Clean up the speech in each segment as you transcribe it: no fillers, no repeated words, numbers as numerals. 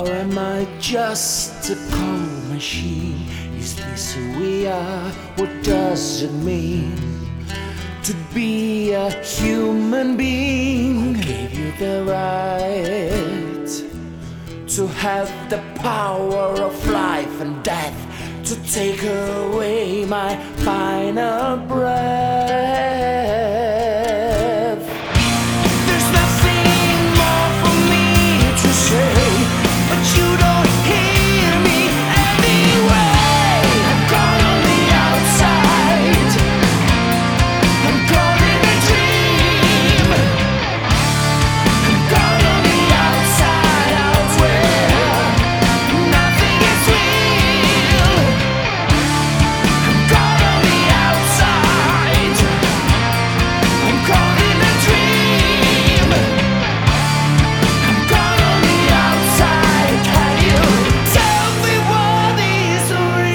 Or am I just a cold machine? Is this who we are? What does it mean to be a human being? Who gave you the right to have the power of life and death, to take away my final breath? There's nothing more for me to say, but you don't hear me anyway. I'm caught on the outside, I'm caught in a dream. I'm caught on the outside, out where nothing is real. I'm caught on the outside, I'm caught in a dream. I'm caught on the outside. Can you tell me what is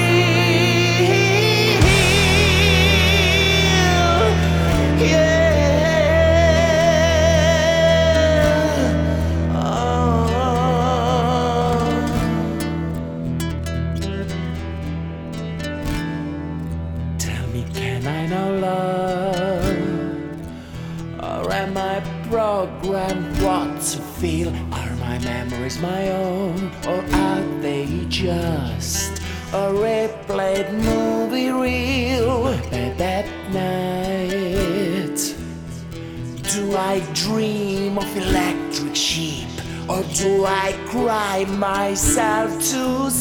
real? Yeah. Oh. Tell me, can I now love? Or am I programmed what to feel? Are my memories my own? Or are they just a replayed movie reel? But at night, do I dream of electric sheep? Or do I cry myself to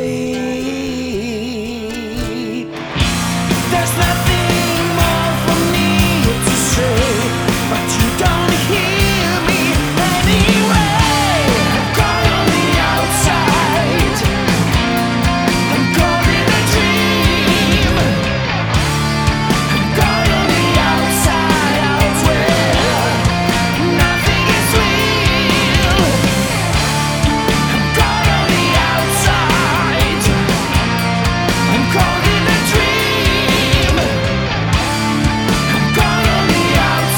sleep? There's nothing more for me to say, but you don't hear me anyway. I'm caught on the outside, I'm caught in a dream. I'm caught on the outside, out where nothing is real. I'm caught on the outside, I'm caught in a dream. I'm caught on the outside.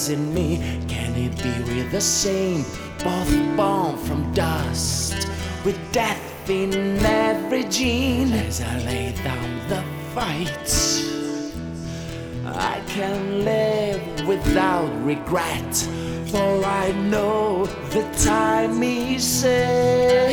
is in me. Can it be we're the same, both born from dust, with death in every gene? As I lay down the fight, I can live without regret, for I know the time is set.